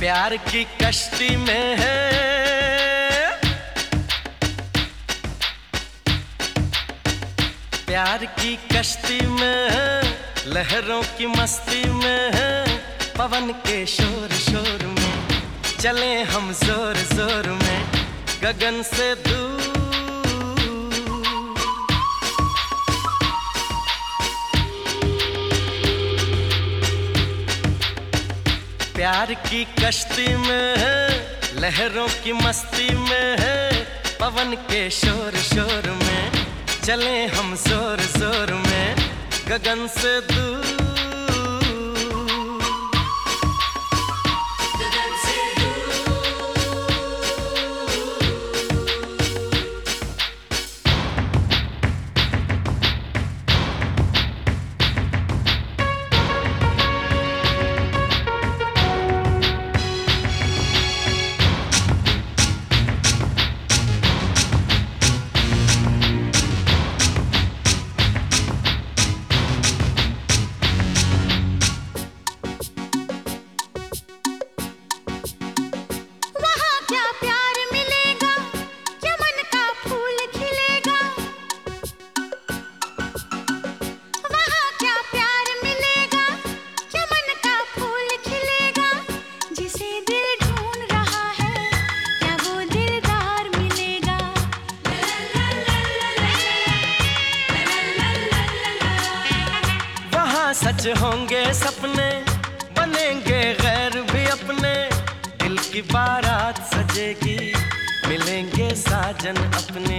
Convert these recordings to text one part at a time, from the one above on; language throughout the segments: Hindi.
प्यार की कश्ती में है, प्यार की कश्ती में है, लहरों की मस्ती में है, पवन के शोर शोर में चले हम जोर जोर में गगन से दूर। प्यार की कश्ती में है, लहरों की मस्ती में है, पवन के शोर शोर में चले हम जोर जोर में गगन से दूर। सच होंगे सपने, बनेंगे गैर भी अपने, दिल की बारात सजेगी, मिलेंगे साजन अपने।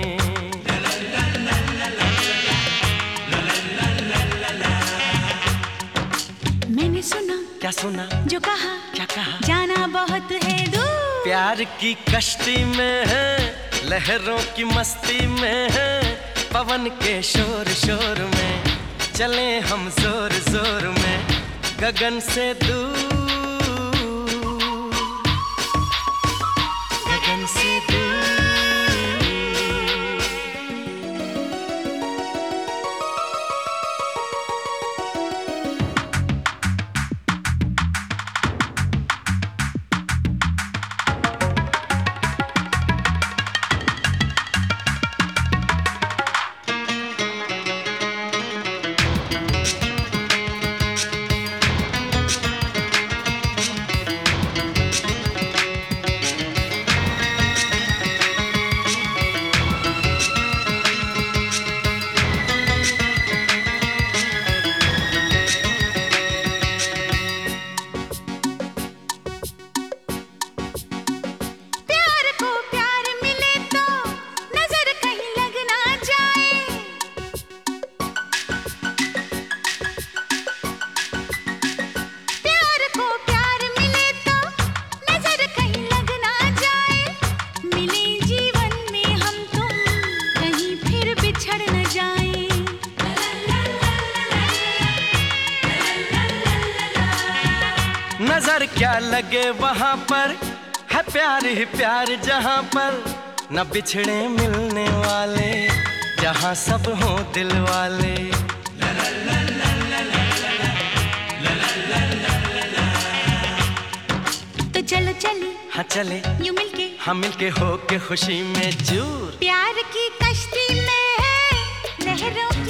मैंने सुना, क्या सुना, जो कहा, क्या कहा, जाना बहुत है दूर। प्यार की कश्ती में है, लहरों की मस्ती में है, पवन के शोर शोर में चले हम जोर जोर में गगन से दूर, गगन से दूर। नजर क्या लगे वहाँ पर है प्यार ही प्यार, जहाँ पर न बिछड़े मिलने वाले, जहाँ सब हों दिल वाले। तो चलो चले, हाँ चले, यूं मिलके, हाँ मिलके हो के खुशी में चूर। प्यार की कश्ती में है, लहरों